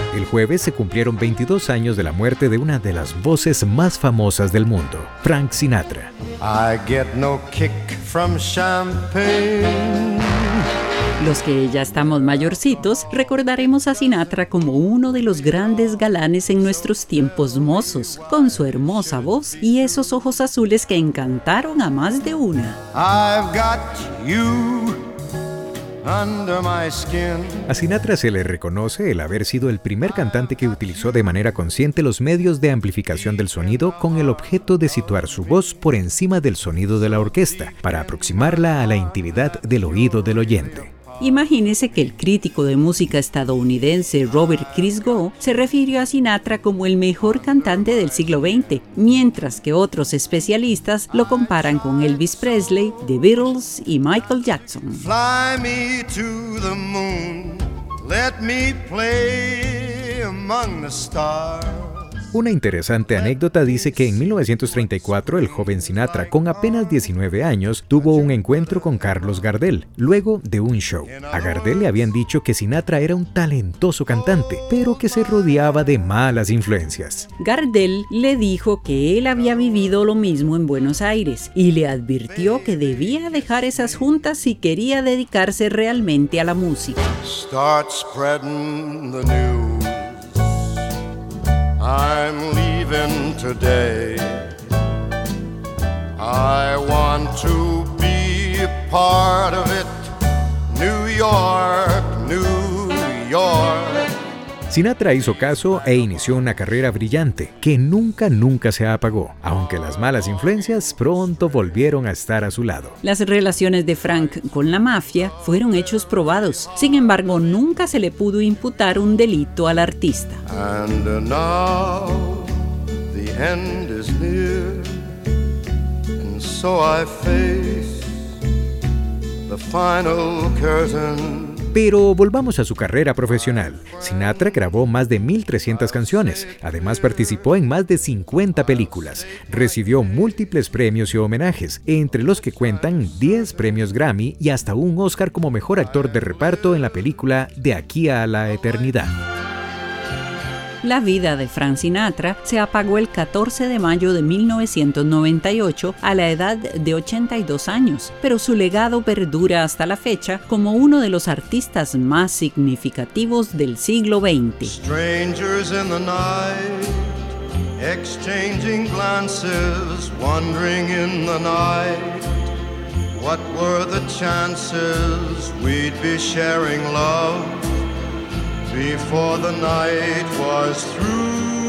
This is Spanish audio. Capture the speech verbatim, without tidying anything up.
El jueves se cumplieron veintidós años de la muerte de una de las voces más famosas del mundo, Frank Sinatra. I get no kick from champagne. Los que ya estamos mayorcitos recordaremos a Sinatra como uno de los grandes galanes en nuestros tiempos mozos, con su hermosa voz y esos ojos azules que encantaron a más de una. I've got you under my skin. A Sinatra se le reconoce el haber sido el primer cantante que utilizó de manera consciente los medios de amplificación del sonido con el objeto de situar su voz por encima del sonido de la orquesta, para aproximarla a la intimidad del oído del oyente. Imagínese que el crítico de música estadounidense Robert Christgau se refirió a Sinatra como el mejor cantante del siglo veinte, mientras que otros especialistas lo comparan con Elvis Presley, The Beatles y Michael Jackson. Fly me to the moon, let me play among the stars. Una interesante anécdota dice que en mil novecientos treinta y cuatro el joven Sinatra, con apenas diecinueve años, tuvo un encuentro con Carlos Gardel, luego de un show. A Gardel le habían dicho que Sinatra era un talentoso cantante, pero que se rodeaba de malas influencias. Gardel le dijo que él había vivido lo mismo en Buenos Aires y le advirtió que debía dejar esas juntas si quería dedicarse realmente a la música. Start spreading the news. I'm leaving today. I want to be a part of it. New York, New York. Sinatra hizo caso e inició una carrera brillante que nunca, nunca se apagó, aunque las malas influencias pronto volvieron a estar a su lado. Las relaciones de Frank con la mafia fueron hechos probados. Sin embargo, nunca se le pudo imputar un delito al artista. And now the end is near, and so I face the final curtain. Pero volvamos a su carrera profesional. Sinatra grabó más de mil trescientas canciones, además participó en más de cincuenta películas, recibió múltiples premios y homenajes, entre los que cuentan diez premios Grammy y hasta un Oscar como mejor actor de reparto en la película De aquí a la eternidad. La vida de Frank Sinatra se apagó el catorce de mayo de mil novecientos noventa y ocho a la edad de ochenta y dos años, pero su legado perdura hasta la fecha como uno de los artistas más significativos del siglo veinte. Strangers in the night, exchanging glances, wandering in the night. What were the chances we'd be sharing love before the night was through?